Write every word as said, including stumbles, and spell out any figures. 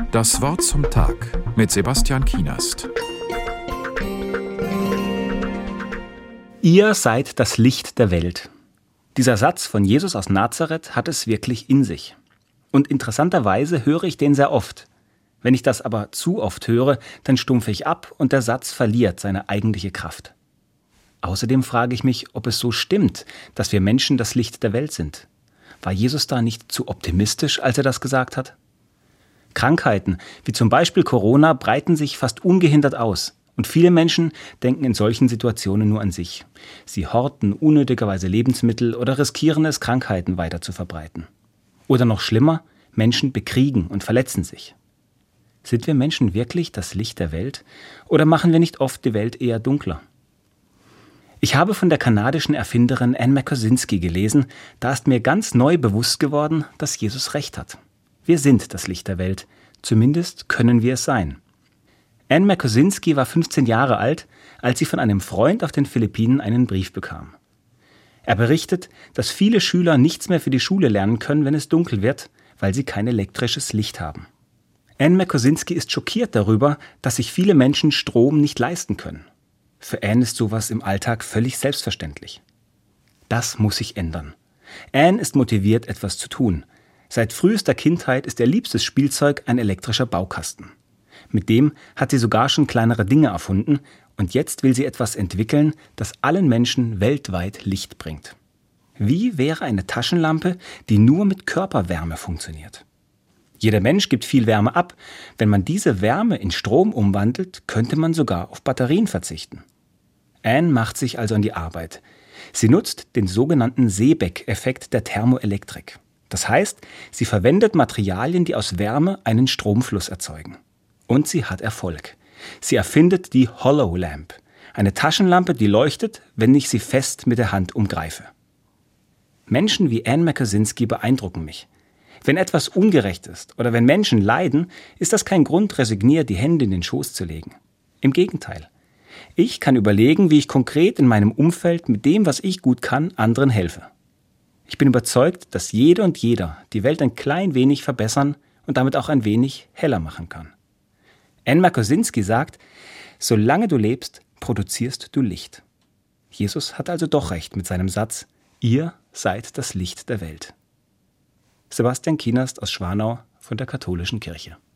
Das Wort zum Tag mit Sebastian Kienast. Ihr seid das Licht der Welt. Dieser Satz von Jesus aus Nazareth hat es wirklich in sich. Und interessanterweise höre ich den sehr oft. Wenn ich das aber zu oft höre, dann stumpfe ich ab und der Satz verliert seine eigentliche Kraft. Außerdem frage ich mich, ob es so stimmt, dass wir Menschen das Licht der Welt sind. War Jesus da nicht zu optimistisch, als er das gesagt hat? Krankheiten, wie zum Beispiel Corona, breiten sich fast ungehindert aus. Und viele Menschen denken in solchen Situationen nur an sich. Sie horten unnötigerweise Lebensmittel oder riskieren es, Krankheiten weiter zu verbreiten. Oder noch schlimmer, Menschen bekriegen und verletzen sich. Sind wir Menschen wirklich das Licht der Welt? Oder machen wir nicht oft die Welt eher dunkler? Ich habe von der kanadischen Erfinderin Anne Kosinski gelesen, da ist mir ganz neu bewusst geworden, dass Jesus recht hat. Wir sind das Licht der Welt, zumindest können wir es sein. Anne Kosinski war fünfzehn Jahre alt, als sie von einem Freund auf den Philippinen einen Brief bekam. Er berichtet, dass viele Schüler nichts mehr für die Schule lernen können, wenn es dunkel wird, weil sie kein elektrisches Licht haben. Anne Kosinski ist schockiert darüber, dass sich viele Menschen Strom nicht leisten können. Für Anne ist sowas im Alltag völlig selbstverständlich. Das muss sich ändern. Anne ist motiviert, etwas zu tun. Seit frühester Kindheit ist ihr liebstes Spielzeug ein elektrischer Baukasten. Mit dem hat sie sogar schon kleinere Dinge erfunden und jetzt will sie etwas entwickeln, das allen Menschen weltweit Licht bringt. Wie wäre eine Taschenlampe, die nur mit Körperwärme funktioniert? Jeder Mensch gibt viel Wärme ab. Wenn man diese Wärme in Strom umwandelt, könnte man sogar auf Batterien verzichten. Anne macht sich also an die Arbeit. Sie nutzt den sogenannten Seebeck-Effekt der Thermoelektrik. Das heißt, sie verwendet Materialien, die aus Wärme einen Stromfluss erzeugen. Und sie hat Erfolg. Sie erfindet die Hollow Lamp, eine Taschenlampe, die leuchtet, wenn ich sie fest mit der Hand umgreife. Menschen wie Anne Kosinski beeindrucken mich. Wenn etwas ungerecht ist oder wenn Menschen leiden, ist das kein Grund, resigniert die Hände in den Schoß zu legen. Im Gegenteil. Ich kann überlegen, wie ich konkret in meinem Umfeld mit dem, was ich gut kann, anderen helfe. Ich bin überzeugt, dass jede und jeder die Welt ein klein wenig verbessern und damit auch ein wenig heller machen kann. Anne Kosinski sagt, solange du lebst, produzierst du Licht. Jesus hat also doch recht mit seinem Satz, ihr seid das Licht der Welt. Sebastian Kienast aus Schwanau von der Katholischen Kirche.